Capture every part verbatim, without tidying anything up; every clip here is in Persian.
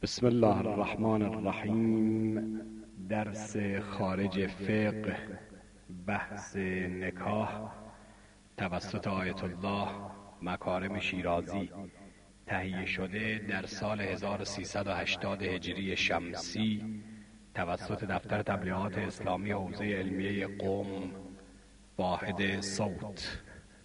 بسم الله الرحمن الرحیم. درس خارج فقه، بحث نکاح توسط آیت الله مکارم شیرازی، تهیه شده در سال هزار و سیصد و هشتاد هجری شمسی توسط دفتر تبلیغات اسلامی حوزه علمیه قم، واحد صوت.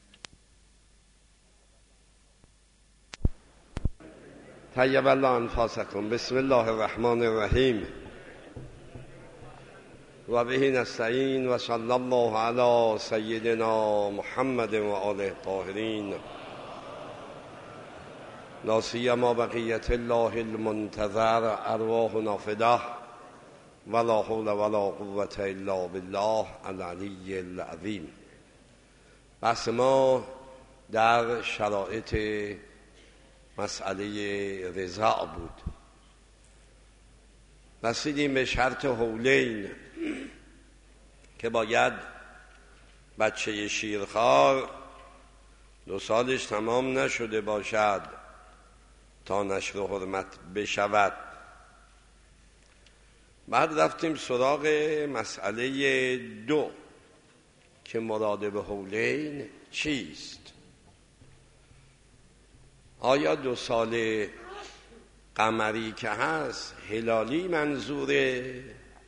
طیب الله انفاسکم. بسم الله الرحمن الرحیم و به نستعین و صلی الله علی سیدنا محمد و آله الطاهرین، لا سیما بقیت الله المنتظر ارواحنا فداه ولا حول ولا قوة الا بالله العلی العظیم. بحث ما در شرایط مسئله رضاع بود. رسیدیم به شرط حولین که باید بچه شیرخوار دو سالش تمام نشده باشد تا نشر حرمت بشود. بعد رفتیم سراغ مسئله دو که مراد به حولین چیست. آیا دو سال قمری که هست هلالی منظوره؟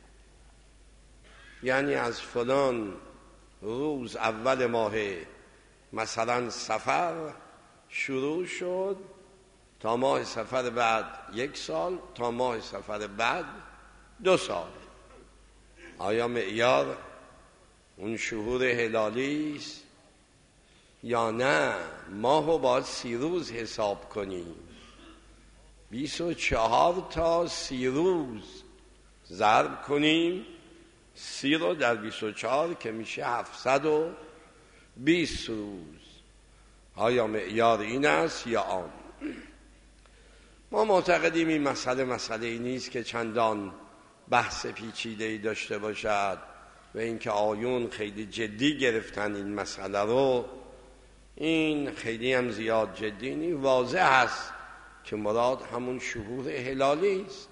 یعنی از فلان روز اول ماه مثلا صفر شروع شد تا ماه صفر بعد یک سال، تا ماه صفر بعد دو سال. آیا معیار اون شهور هلالی است یا نه ماهو باید سی روز حساب کنیم؟ بیست و چهار تا سی روز ضرب کنیم، سی رو در بیست و چهار که میشه هفتصد و بیست روز. آیا معیار این است یا آن؟ ما معتقدیم این مسئله مسئله ای نیست که چندان بحث پیچیده‌ای داشته باشد و اینکه آیون خیلی جدی گرفتن این مسئله رو. این خیلی هم زیاد جدی نیست. واضح است که مراد همون شهور هلالی است.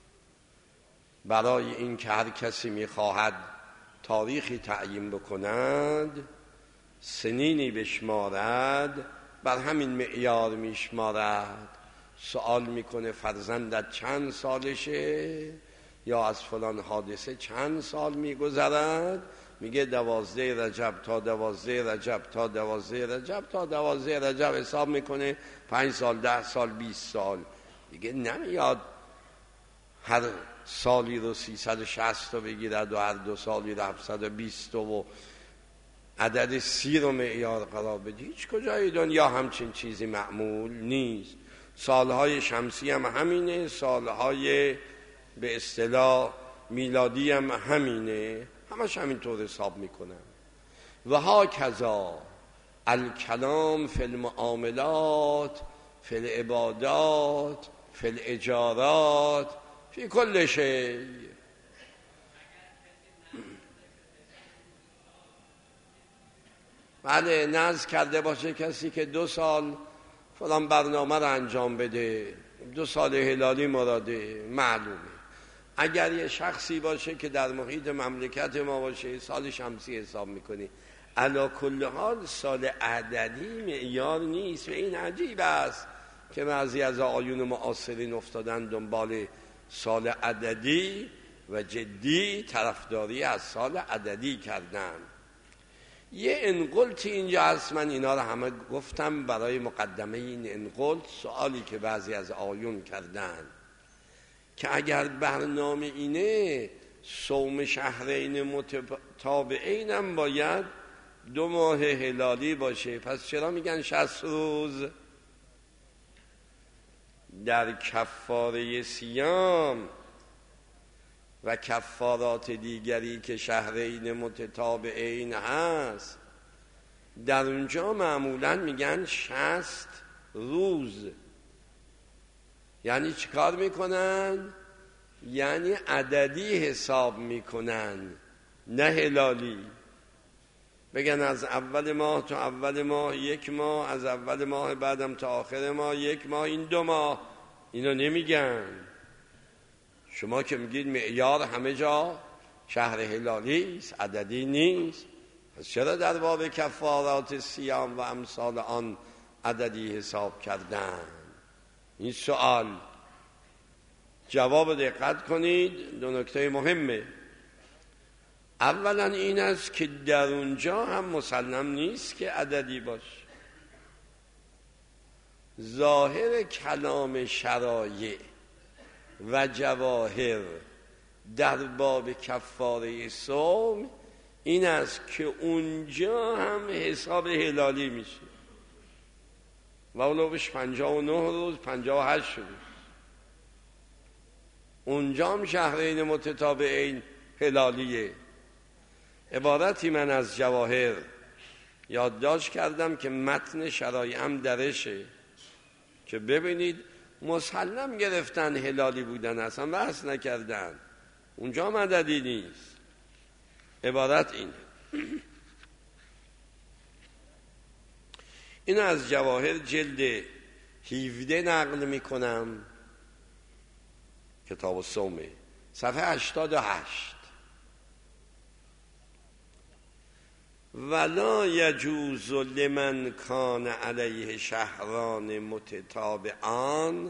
برای این که هر کسی میخواهد تاریخی تعیین بکند، سنینی بشمارد، بر همین معیار میشمارد. سوال میکنه فرزندت چند سالشه یا از فلان حادثه چند سال میگذرد؟ میگه دوازده رجب تا دوازده رجب تا دوازده رجب تا دوازده رجب حساب میکنه. پنج سال، ده سال، بیست سال. دیگه نمیاد هر سالی رو سیصد و شصت رو بگیرد و هر دو سالی رو هفتصد و بیست و عدد سی رو معیار قرار بده. هیچ کجای دنیا همچین چیزی معمول نیست. سالهای شمسی هم همینه، سالهای به اصطلاح میلادی هم همینه، همش همینطور حساب میکنن. و ها کذا الکلام فی المعاملات فی العبادات فی الاجارات فی کل شیء. بله، نذر کرده باشه کسی که دو سال فلان برنامه رو انجام بده، دو سال هلالی مراده، معلومه. اگر یه شخصی باشه که در محیط مملکت ما باشه سال شمسی حساب میکنی. علی کل حال سال عددی معیار نیست و این عجیب است که بعضی از آیون معاصرین افتادن دنبال سال عددی و جدی طرفداری از سال عددی کردن. یه انقلتی اینجا هست، من اینا رو همه گفتم برای مقدمه این انقلت. سوالی که بعضی از آیون کردن که اگر برنامه اینه صوم شهرین متتابعین هم باید دو ماه هلالی باشه، پس چرا میگن شصت روز؟ در کفاره صیام و کفارات دیگری که شهرین متتابعین هست، در اونجا معمولا میگن شصت روز. یعنی چیکار میکنن؟ یعنی عددی حساب میکنن، نه هلالی. بگن از اول ماه تا اول ماه یک ماه، از اول ماه بعدم تا آخر ماه یک ماه، این دو ماه. اینو نمیگن. شما که میگید معیار همه جا شهر هلالی است، عددی نیست، پس چرا در باب کفارات صیام و امثال آن عددی حساب کردن؟ این سوال. جواب دقت کنید، دو نکته مهمه. اولا این است که در اونجا هم مسلم نیست که عددی باشه. ظاهر کلام شرایع و جواهر در باب کفاره صوم این است که اونجا هم حساب هلالی میشه و اولوش پنجاه و نه روز، پنجاه و هشت روز. اونجا هم شهرین متتابعین هلالیه. عبارتی من از جواهر یادداشت کردم که متن شرایع هم درشه که ببینید مسلم گرفتن هلالی بودن، اصلا بحث نکردن، اونجا مددی نیست. عبارت اینه. اینو از جواهر جلد هفده نقل میکنم، کتاب الصومه، صفحه هشتاد و هشت. ولا یجوز لمن کان علیه شهران متتابعان،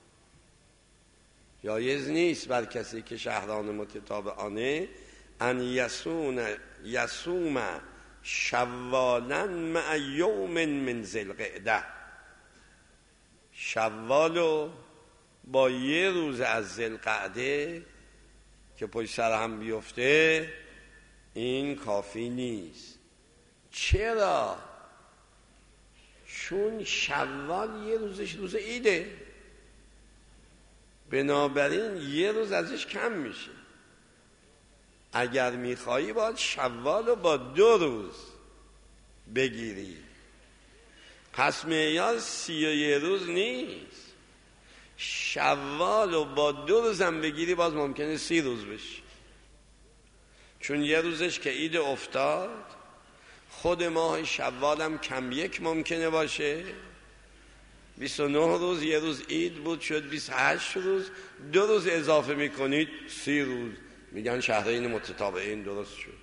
جایز نیست بر کسی که شهران متتابعانه، ان یسون یسوم شوالا مع یوم من ذی‌القعده، شوالو با یه روز از ذی‌القعده که پشت سر هم بیفته این کافی نیست. چرا؟ چون شوال یه روزش روز عیده، بنابراین یه روز ازش کم میشه. اگر میخوایی باید شوال رو با دو روز بگیری. پس معیار سی و یه روز نیست، شوال رو با دو روزم بگیری باز ممکنه سی روز بشه، چون یه روزش که عید افتاد، خود ماه شوالم کم یک ممکنه باشه، بیست و نه روز، یه روز عید بود شد بیست و هشت روز، دو روز اضافه میکنید سی روز، میگن شهرین متتابعین درست شد.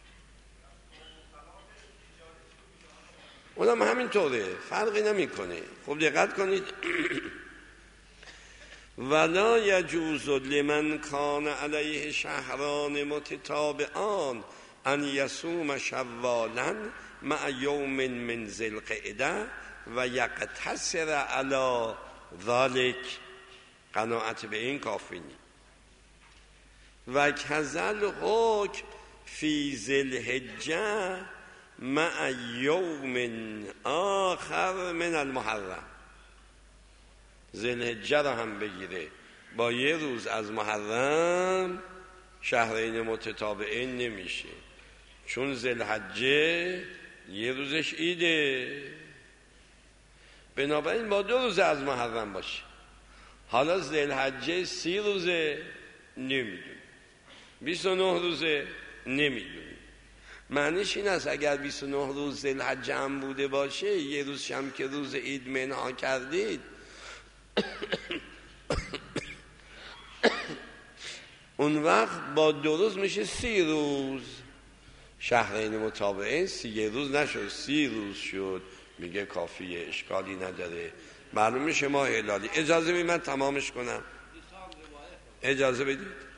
اونم همینطوره، فرقی نمیکنه. خوب دقت کنید. ولا یجوز لمن کان علیه شهران متتابعان ان یصوم شوالا مع یوم من ذی‌القعده و یقتصر علی ذلک. قناعت به این کافی نیست. و کذل حکم فی ذی‌الحجه مع یوم آخر من المحرم. ذی‌الحجه را هم بگیره با یه روز از محرم شهرین متتابعین نمیشه، چون ذی‌الحجه یه روزش عیده، بنابراین با دو روز از محرم باشه. حالا ذی‌الحجه سی روزه نمیدونی، بیست و نه روزه نمیدونی. معنیش این است اگر بیست و نه روز ذی‌الحجه هم بوده باشه، یه روز شم که روز عید منها کردید، اون وقت با دو روز میشه سی روز. شهرین متابعین سی یه روز نشد، سی روز شد، میگه کافیه، اشکالی نداره، معلوم میشه ما هلالی. اجازه بدید من تمامش کنم، اجازه بدید.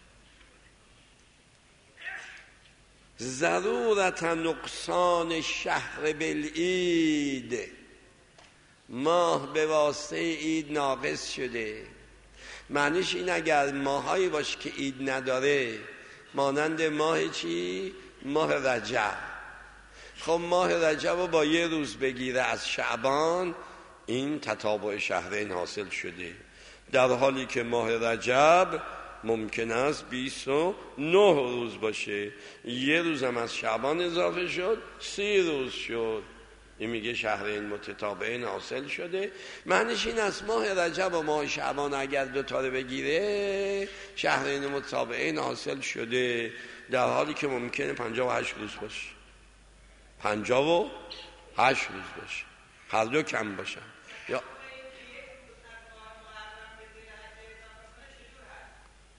ضرورت نقصان شهر بالعید، ماه به واسطه عید ناقص شده. معنیش این اگر ماهایی باشه که عید نداره، مانند ماه چی؟ ماه رجب. خب ماه رجب رو با یه روز بگیره از شعبان، این تتابع شهرین حاصل شده، در حالی که ماه رجب ممکن است بیست و نه روز باشه، یه روزم از شعبان اضافه شد، سی روز شد. این میگه شهرین متتابعین حاصل شده. معنیش این است ماه رجب و ماه شعبان اگر دو تا رو بگیره شهرین متتابعین حاصل شده، در حالی که ممکنه پنجاه و هشت روز باشه، پنجاه و هشت روز باشه، هر دو کم باشن. یا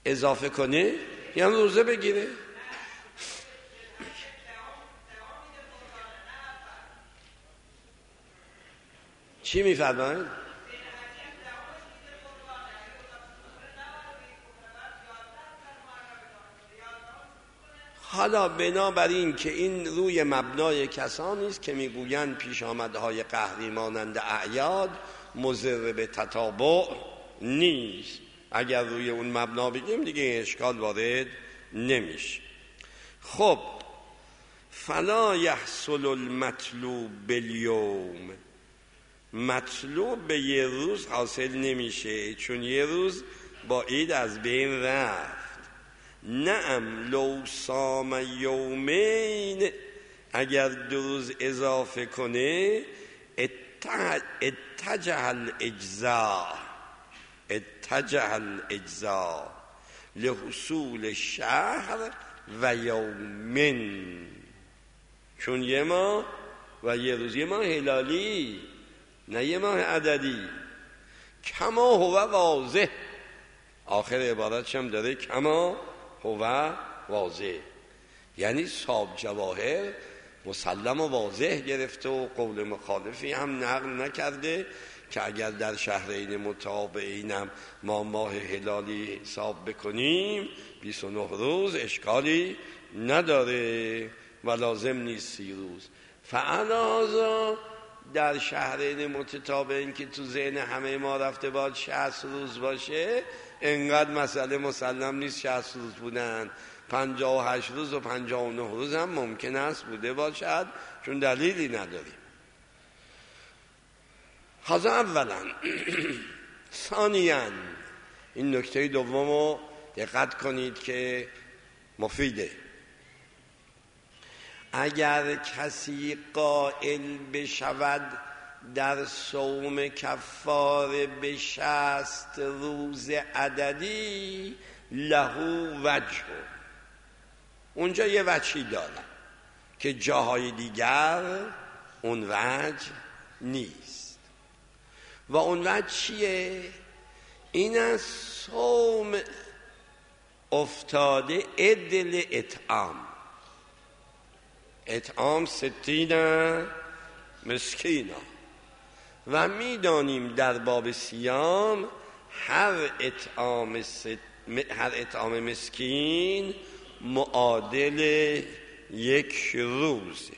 اضافه کنه یعنی روزه بگیره. چی میفرمایید؟ حالا بنابراین که این روی مبنای کسانی است که میگویند پیش آمدهای قهری مانند اعیاد مضر به تتابع نیست. اگر روی اون مبنا بگیم دیگه اشکال وارد نمیشه. خب فلا یحصل المطلوب بالیوم، مطلوب به یه روز حاصل نمیشه چون یه روز با عید از بین رفت. نعم لو صام یومین، اگر دو روز اضافه کنه اتجه الاجزاء اتجه الاجزاء لحصول شهر و یومین، چون یه ماه و یه روز، یه ماه هلالی نه یه ماه عددی. کما هو واضح، آخر عبارتش هم داره کما هو واضح، یعنی صاحب جواهر مسلم و واضح گرفته و قول مخالفی هم نقل نکرده که اگر در شهرین متابعین هم ما ماه هلالی حساب بکنیم بیست و نه روز اشکالی نداره و لازم نیست سی روز. فعلاوه در شهرین متتابعین که تو ذهن همه ما رفته باید شصت روز باشه، انقدر مسئله مسلم نیست شصت روز بودن، پنجاه و هشت روز و پنجاه و نه روز هم ممکن است بوده باشد چون دلیلی نداریم. حاضر اولا. ثانیاً این نکته دوم رو دقت کنید که مفیده. اگر کسی قائل بشود در صوم کفاره به شصت روز عددی لهو وجه، اونجا یه وجهی داره که جاهای دیگر اون وجه نیست. و اون وجه چیه؟ این از صوم افتاده عدل اطعام، اطعام ستین مسکینا، و میدانیم در باب صیام هر اطعام ست... هر اطعام مسکین معادل یک روزه.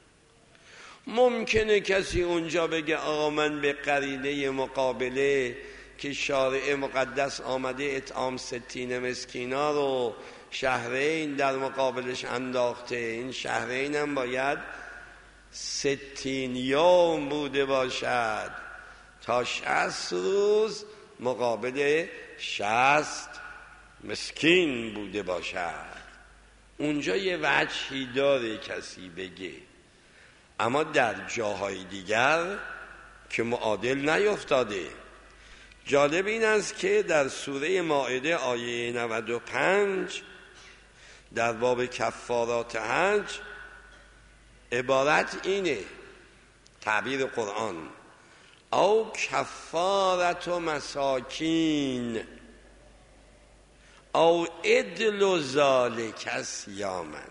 ممکنه کسی اونجا بگه آقا من به قرینه مقابله که شارع مقدس آمده اطعام ستین مسکینا رو شهرین در مقابلش انداخته، این شهرین هم باید ستین یوم بوده باشد تا شصت روز مقابل شصت مسکین بوده باشد. اونجا یه وجهی داره کسی بگه، اما در جاهای دیگر که معادل نیفتاده. جالب این است که در سوره مائده آیه نود و پنج در باب کفارات حج عبارت اینه، تعبیر قرآن، او کفارت و مساکین او عدل ذالک صیاما،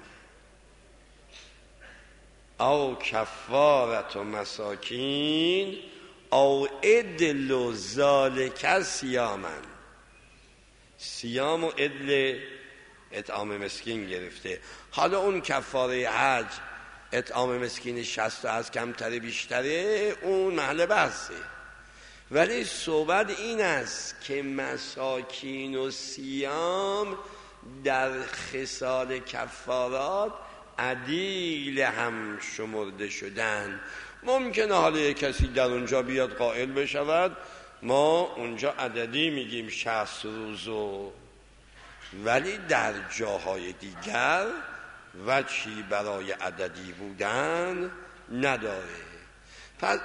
او کفارت و مساکین او عدل ذالک صیاما. صیام و عدل اطعام مسکین گرفته. حالا اون کفاره حج اطعام مسکین شصت از کمتره بیشتره اون محل بحثه، ولی صحبت این است که مساکین و صیام در خصال کفارات عدیل هم شمرده شدن. ممکنه حالا یک کسی در اونجا بیاد قائل بشود ما اونجا عددی میگیم شصت روزو، ولی در جاهای دیگر وجهی برای عددی بودن نداره. پس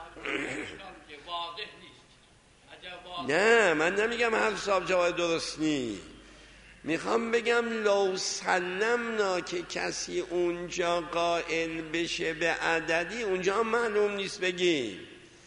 نه من نمیگم حرف صاحب جواب درست نی، میخوام بگم لو سلمنا که کسی اونجا قائل بشه به عددی، اونجا معلوم نیست بگیم.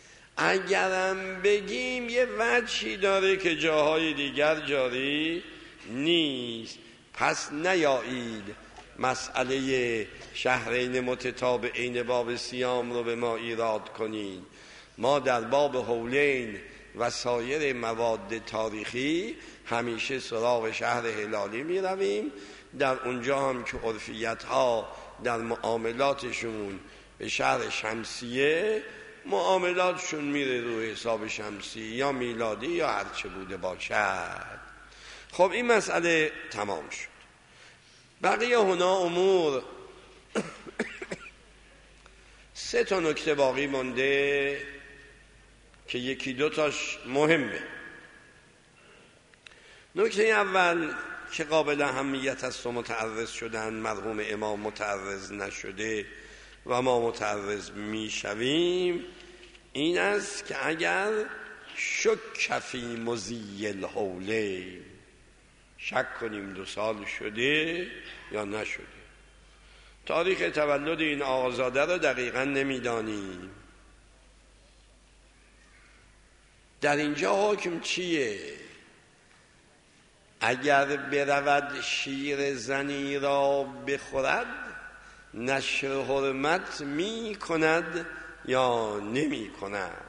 اگرم بگیم یه وجهی داره که جاهای دیگر جاری نیست. پس نیایید مسئله شهرین متتابعین باب صیام رو به ما ایراد کنید. ما در باب حولین و سایر مواد تاریخی همیشه سراغ شهر هلالی می رویم. در اونجا هم که عرفیت ها در معاملاتشون به شهر شمسیه، معاملاتشون میره روی حساب شمسی یا میلادی یا هرچه بوده باشد. خب این مسئله تمام شد. بقیه هنا امور سه تا نکته باقی مونده که یکی دوتاش مهمه. نکته اول که قابل اهمیت است و متعرض شدن، مرحوم امام متعرض نشده و ما متعرض میشویم، این است که اگر شک فی مضی الحولین، شک کنیم دو سال شده یا نشده، تاریخ تولد این آقازاده رو دقیقا نمیدانیم، در اینجا حکم چیه؟ اگر برود شیر زنی را بخورد نشر حرمت می کند یا نمی کند؟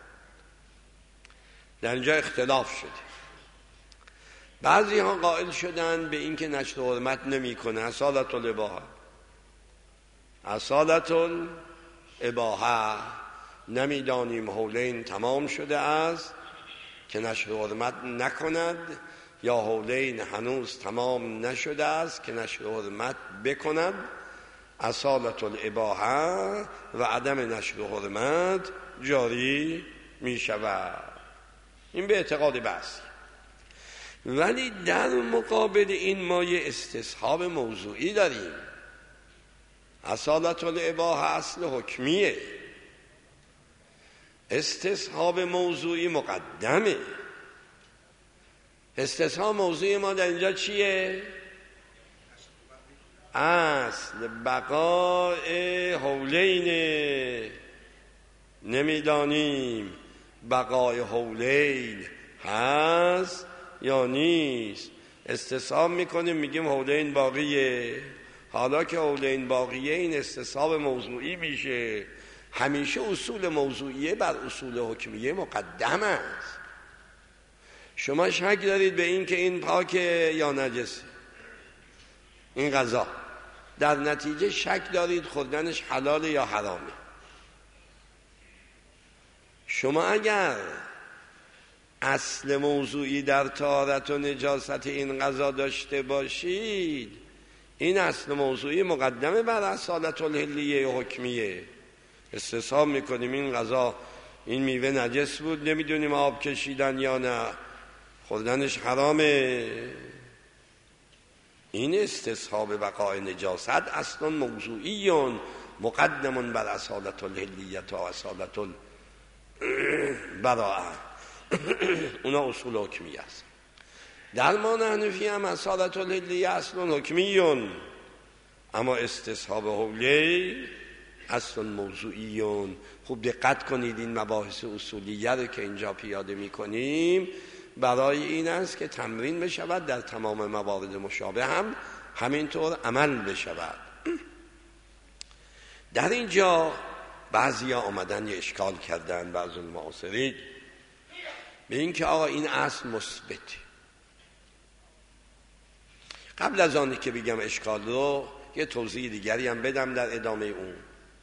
در اینجا اختلاف شده. بعضی ها قائل شدن به این که نشر حرمت نمی کنه، اصالت الاباحه، اصالت الاباحه، نمیدانیم حولین تمام شده است که نشر حرمت نکند یا حولین هنوز تمام نشده است که نشر حرمت بکند. اصالت الاباحه و عدم نشر حرمت جاری می شود. این به اعتقاد بحثی. ولی در مقابل این ما یه استصحاب موضوعی داریم. اصالت الاباحه اصل حکمیه، استصحاب موضوعی مقدمه. استصحاب موضوعی ما در اینجا چیه؟ اصل بقای حولین. نمیدانیم بقای حولین هست یا نیست. استصحاب میکنیم میگیم حولین باقیه. حالا که حولین باقیه این استصحاب موضوعی میشه. همیشه اصول موضوعیه بر اصول حکمیه مقدم است. شما شک دارید به این که این پاکه یا نجسه، این غذا، در نتیجه شک دارید خوردنش حلاله یا حرامه. شما اگر اصل موضوعی در طهارت و نجاست این غذا داشته باشید، این اصل موضوعی مقدمه بر اصالت الحلیه حکمیه. استصحاب میکنیم این غذا، این میوه نجس بود، نمیدونیم آب کشیدن یا نه، خوردنش حرامه. این استصحاب بقای نجاست اصلا موضوعی مقدم بر اصالت الحلیت و اصالت البراءه. اونا اصول حکمی است. در ما حنفی هم اصالت الحلیه اصلا حکمی، اما استصحاب حولی اصلا موضوعی. خوب دقت کنید این مباحث اصولیه رو که اینجا پیاده می کنیم برای این است که تمرین بشود در تمام موارد مشابه هم همینطور عمل بشود. در اینجا بعضی ها آمدن یه اشکال کردن، بعضی المعاصرین، به این که آقا این اصل مثبته. قبل از آنی که بگم اشکال رو یه توضیح دیگری هم بدم در ادامه اون.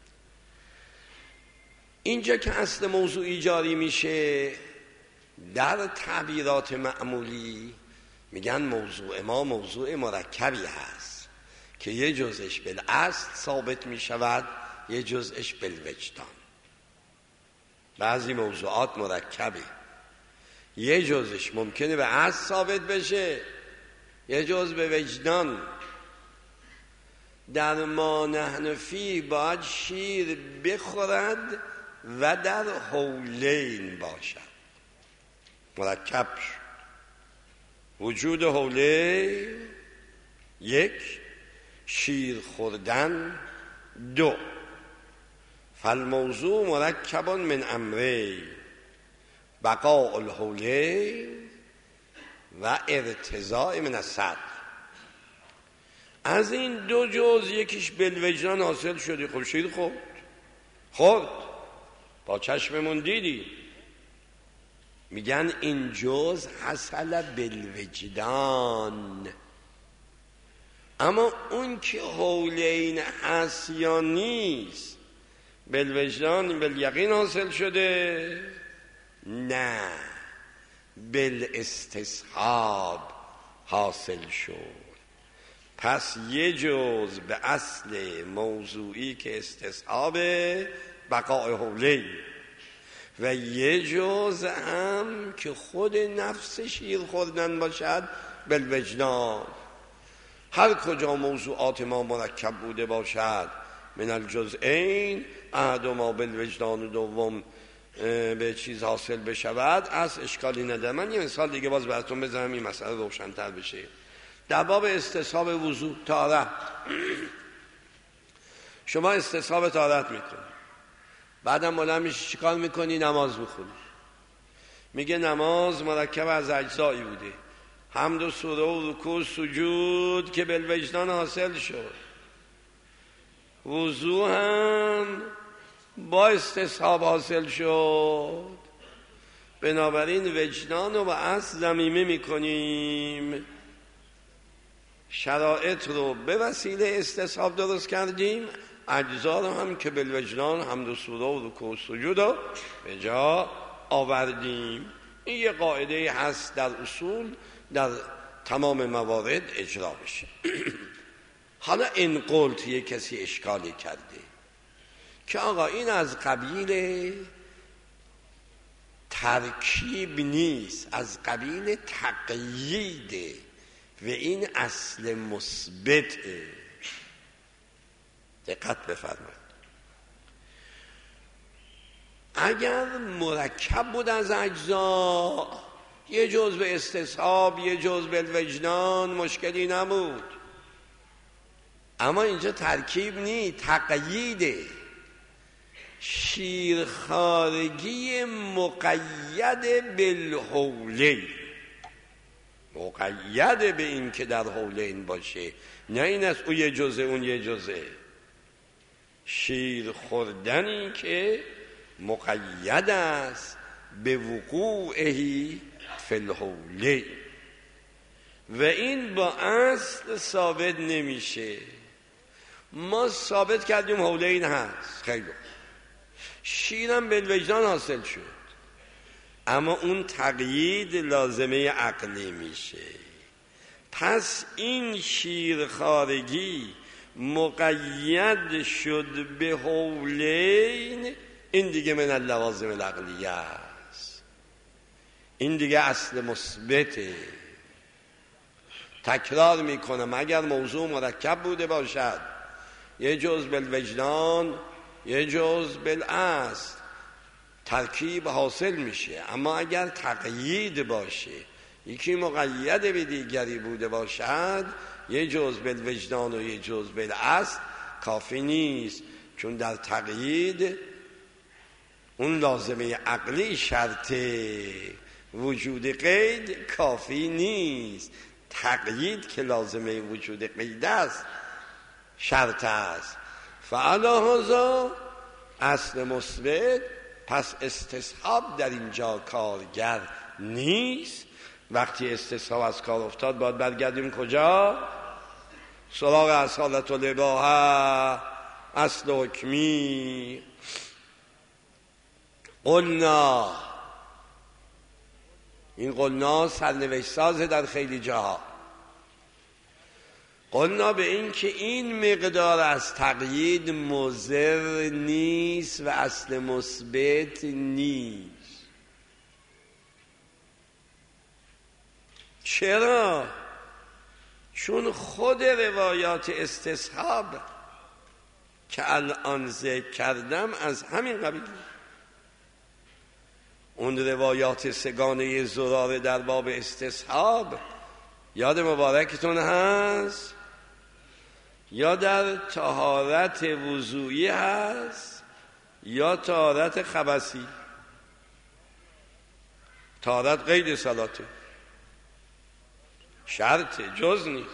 اینجا که اصل موضوعی جاری میشه در تعبیرات معمولی میگن موضوع ما موضوع مرکبی هست که یه جزش بالاصل ثابت میشود، یه جزش بالوجدان. بعضی موضوعات مرکبه، یه جزش ممکنه به اصل ثابت بشه، یه جز به وجدان. در ما نحن فی باید شیر بخورد و در حولین باشد، مرکب شد. وجود حولین یک، شیر خوردن دو. فالموضوع مرکب من امرین، بقاء الحولین و ارتضاء من الصدر. از این دو جز یکیش بالوجدان حاصل شدی، خب شیر خورد خورد با چشممون دیدی. میگن این جز حصل بالوجدان. اما اون که حولین هست یا نیست، بالوجدان بالیقین حاصل شده؟ نه، بالاستصحاب حاصل شد. پس یه جز به اصل موضوعی که استصحاب بقاء حولین و یه جز هم که خود نفس شیر خوردن باشد بالوجدان. هر کجا موضوعات ما مرکب بوده باشد من الجزئین احدهما بالوجدان و دوم به چیز حاصل بشود، از اشکالی نداره. من یه مثال دیگه باز براتون بزنم این مسئله روشن‌تر بشه. در باب استصحاب وضو طهارت، شما استصحاب طهارت میکنی، بعدم بلند میشی چیکار میکنی؟ نماز میخونی. میگه نماز مرکب از اجزایی بوده، حمد و سوره و رکوع و سجود که بالوجدان حاصل شد، وضو هم با استصحاب حاصل شد. بنابراین وجدان رو با اصل ضمیمه میکنیم، شرایط رو به وسیله استصحاب درست کردیم، اجزا رو هم که بالوجدان حمد و سوره و رکوع و سجود رو به جا آوردیم. این یه قاعده هست در اصول، در تمام موارد اجرا بشه. حالا این قلت یه کسی اشکالی کرده که آقا این از قبیل ترکیب نیست، از قبیل تقییده و این اصل مثبته. دقت بفرمایید. اگر مرکب بود از اجزا، یه جز به استصحاب یه جز به وجدان، مشکلی نبود. اما اینجا ترکیب نی، تقییده. شیرخوارگی مقید بالحولین، مقید به این که در حولین باشه، نه این است او یه جزه اون یه جزه. شیر خوردنی که مقید است به وقوعهی فی الحولین و این با اصل ثابت نمیشه. ما ثابت کردیم حولین هست، خیلی شیرم بالوجدان حاصل شد، اما اون تقیید لازمه عقلی میشه. پس این شیرخوارگی مقید شد به حولین، این دیگه من اللوازم العقلیه است، این دیگه اصل مثبته. تکرار میکنم، اگر موضوع مرکب بوده باشد، یه جز بالوجدان یه جز بالاصل، ترکیب حاصل میشه. اما اگر تقیید باشه، یکی مقید به دیگری بوده باشد، یه جز بالوجدان و یه جز بالاصل، کافی نیست، چون در تقیید اون لازمه عقلی شرطه، وجود قید کافی نیست. تقیید که لازمه وجود قید است شرط است. فعلا هذا اصل مثبت، پس استصحاب در اینجا کارگر نیست. وقتی استصحاب از کار افتاد باید برگردیم کجا؟ سراغ اصالت الاباحه، اصل حکمی. قلنا، این قلنا سرنوشت سازه در خیلی جاها. قلنا به این که این مقدار از تقیید مضر نیست و اصل مثبت نیست. چرا؟ چون خود روایات استصحاب که الان ذکر کردم از همین قبیل. اون روایات سگانه زراره در باب استصحاب یاد مبارکتون هست؟ یا در طهارت وضوئی هست یا طهارت خبثی. طهارت غیر صلاته، شرط، جز نیست.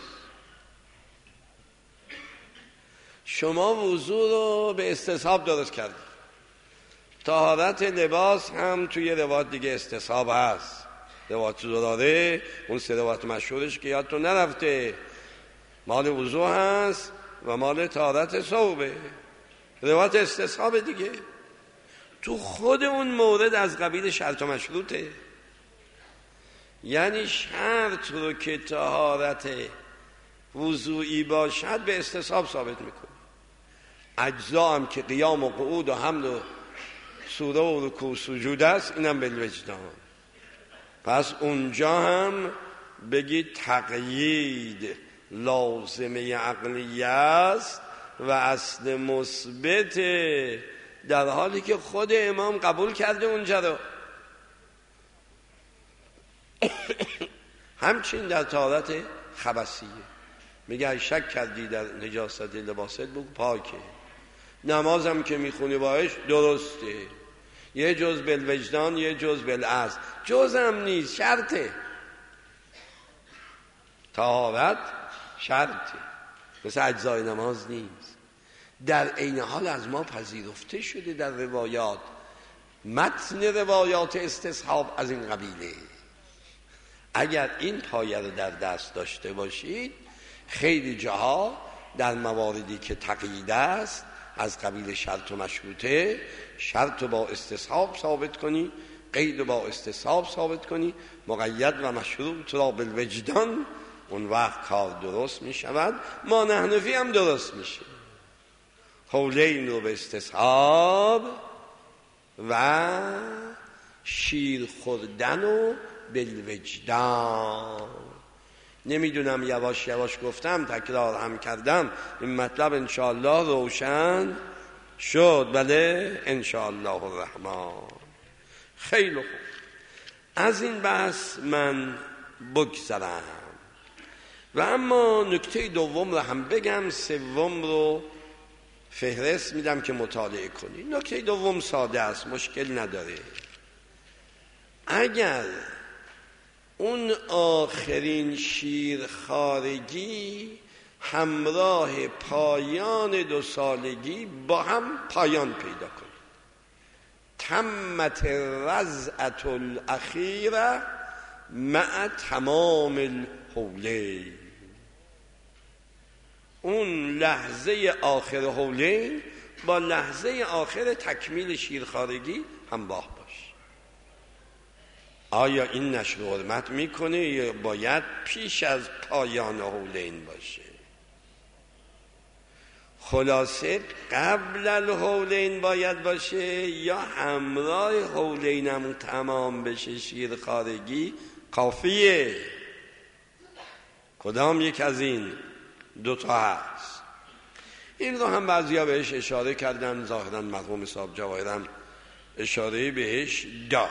شما وضو رو به استصحاب درست کردید، طهارت لباس هم توی روایت دیگه استصحاب هست، روایت زراره، اون سه روایت مشهورش که یادتون نرفته، مال وضو هست و مال طهارت ثوبه، روایت استصحاب دیگه. تو خود اون مورد از قبیل شرط و مشروطه، یعنی شرط رو که طهارت وضوعی باشد به استصحاب ثابت میکنه. اجزا هم که قیام و قعود و حمد و سوره و رکوع و سجود است، اینم بالوجدان. پس اونجا هم بگید تقیید لازمه عقلیه است و اصل مثبت، در حالی که خود امام قبول کرده اونجا رو. همچین در طهارت خبثیه میگه شک کردی در نجاست لباست بگو پاکه. نمازم که میخونی باش درسته، یه جز بالوجدان یه جز بالعزم، جزم نیست، شرطه. طهارت شرطه، مثل اجزای نماز نیست. در عین حال از ما پذیرفته شده در روایات، متن روایات استصحاب از این قبیله. اگر این پایه رو در دست داشته باشید، خیلی جاها در مواردی که تقیید است از قبیل شرط و مشروطه، شرط رو با استصحاب ثابت کنی، قید رو با استصحاب ثابت کنی، مقید و مشروط را بالوجدان، اون وقت کار درست می شود. ما نحنفی هم درست میشه، حولین رو به استصحاب و شیر خوردن و بالوجدان. نمیدونم یواش یواش گفتم، تکرار هم کردم، این مطلب انشاءالله روشن شد؟ بله انشاءالله الرحمن. خیلی خوب، از این بحث من بگذرم و اما نکته دوم رو هم بگم، سوم رو فهرست میدم که مطالعه کنی. نکته دوم ساده است، مشکل نداره. اگر اون آخرین شیرخوارگی همراه پایان دو سالگی با هم پایان پیدا کنه، تمت رضعة الاخیره مع تمام الحولین، اون لحظه آخر حولین با لحظه آخر تکمیل شیرخوارگی همراه باش. آیا این نشر و حرمت میکنه یا باید پیش از پایان حولین باشه؟ خلاصه قبل الحولین باید باشه یا همراه حولین هم تمام بشه شیرخوارگی کافیه؟ کدام یک از این دوتا هست؟ این رو هم بعضیا بهش اشاره کردن، ظاهرا مرحوم صاحب جواهرم اشاره بهش داره.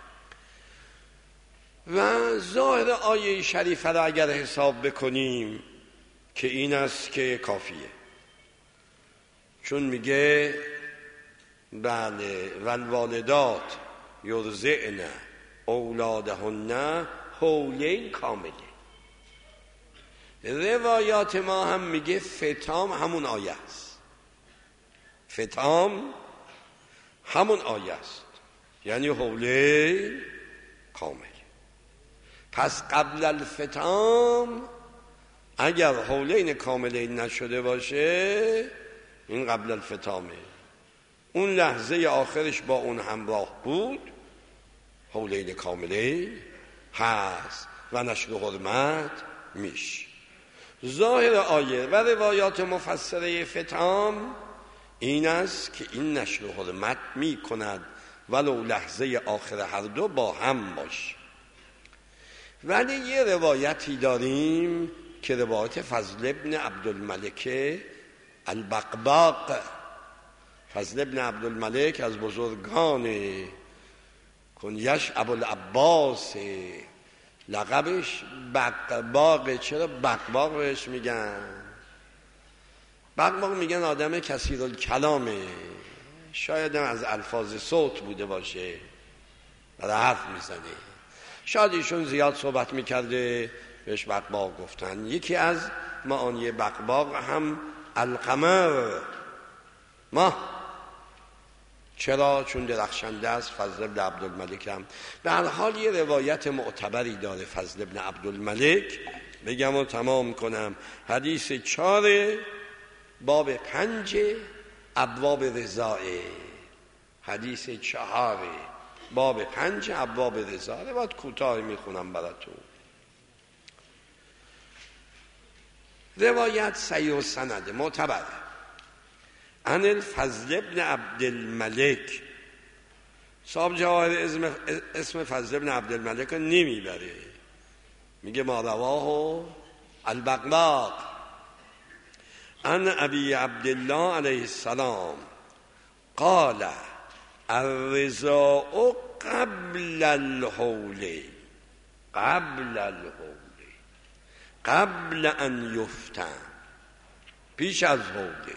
و ظاهر آیه شریفه را اگر حساب بکنیم که این است که کافیه، چون میگه بله والوالدات یرضعن اولادهن حولین کامله. روایات ما هم میگه فتام همون آیه است، فتام همون آیه است، یعنی حولین کامل. پس قبل الفتام اگر حولین کاملین نشده باشه، این قبل الفتامه، اون لحظه آخرش با اون همراه بود، حولین کاملین هست و نشر حرمت میشه. ظاهر آیه و روایات مفسره فتام این است که این نشر حرمت می کند ولو لحظه آخر هر دو با هم باشه. ولی یه روایتی داریم که روایت فضل ابن عبدالملک البقباق، فضل ابن عبدالملک از بزرگان کنیش ابوالعباس، لقبش بقباقه. چرا بقباق بهش میگن؟ بقباق میگن آدم کثیر الکلامه، شاید هم از الفاظ صوت بوده باشه، برای حرف میزنه. شاید ایشون زیاد صحبت میکرده بهش بقباق گفتن. یکی از معانی بقباق هم القمر، ماه. چرا؟ چون درخشنده است. فضل بن عبدالملک هم به هر حال یه روایت معتبری داره فضل بن عبدالملک، بگم و تمام کنم. حدیث چهار باب پنج ابواب رضائه، حدیث چهار باب پنج ابواب رضائه، باید کوتاه میخونم براتون. روایت صحیح و سند معتبره. عن الفضل بن عبدالملک، صاحب جواهر اسم, اسم فضل بن عبدالملک رو نمیبره، میگه ما رواه البقباق عن ابی عبدالله علیه السلام قال الرضاء قبل الحول، قبل الحول، قبل ان یفتن، پیش از حوله.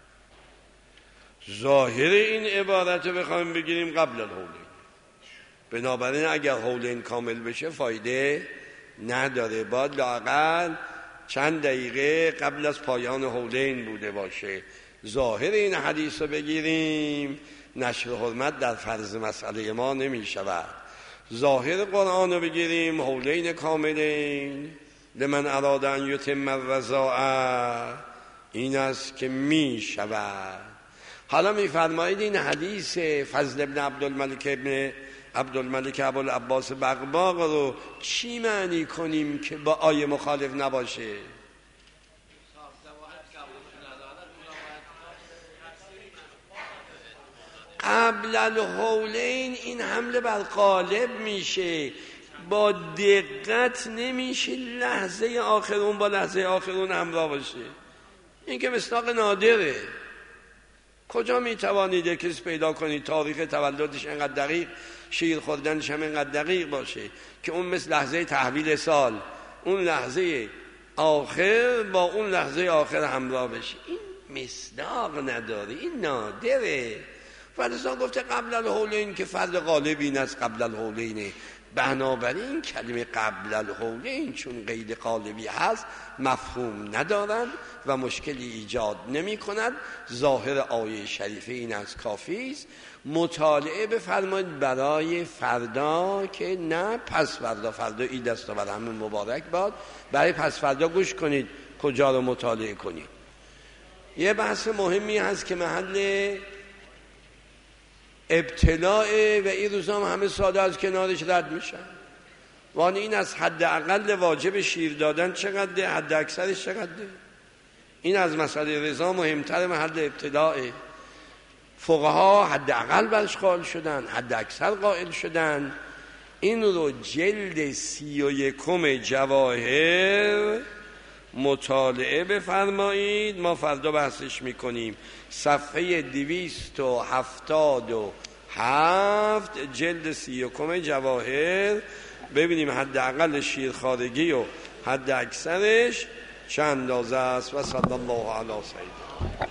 ظاهر این عبارت رو بخوایم بگیریم قبل الحولین، بنابراین اگر حولین کامل بشه فایده نداره، باید لااقل چند دقیقه قبل از پایان حولین بوده باشه. ظاهر این حدیث رو بگیریم نشر حرمت در فرض مسئله ما نمی شود. ظاهر قرآن رو بگیریم حولین کاملین لمن اراد ان یتم الرضاء، این است که می شود. حالا میفرمایید این حدیث فضل ابن عبدالملک ابن عبدالملک ابوالعباس بقباق رو چی معنی کنیم که با آیه مخالف نباشه؟ قبل الحولین این حمله بر قالب میشه، با دقت نمیشه لحظه آخرون با لحظه آخرون همراه باشه. این که مصداق نادره. کجا میتوانید کسی پیدا کنید تاریخ تولدش اینقدر دقیق، شیر خوردنش هم اینقدر دقیق باشه که اون مثل لحظه تحویل سال، اون لحظه آخر با اون لحظه آخر همراه بشه؟ این مصداق نداره، این نادره. فلسان گفته قبل الحولین که فرد غالب این است قبل الحولینه. بنابراین کلمه قبل الحولین چون قید قالبی هست مفهوم ندارند و مشکلی ایجاد نمی کند. ظاهر آیه شریفه این از کافی است. مطالعه بفرمایید برای فردا که نه پس فردا، فردا عید است و بر همه مبارک باد، برای پس فردا گوش کنید کجا رو مطالعه کنید. یه بحث مهمی هست که محل ابتلاع و این روزا هم همه ساده از کنارش رد میشن. وانی این از حد اقل واجب شیر دادن چقدره، حد اکثرش چقدره؟ این از مسئله رضا مهمتر محل ابتلاع. فقها حد اقل برش قائل شدن، حد اکثر قائل شدن. این رو جلد سی و یکم جواهر مطالعه بفرمایید، ما فردا بحثش میکنیم. صفحه دویست و هفتاد و هفت جلد سی و یکم جواهر، ببینیم حد اقل شیرخوارگی و حد اکثرش چند اندازه است. و صلی الله علی سیدنا.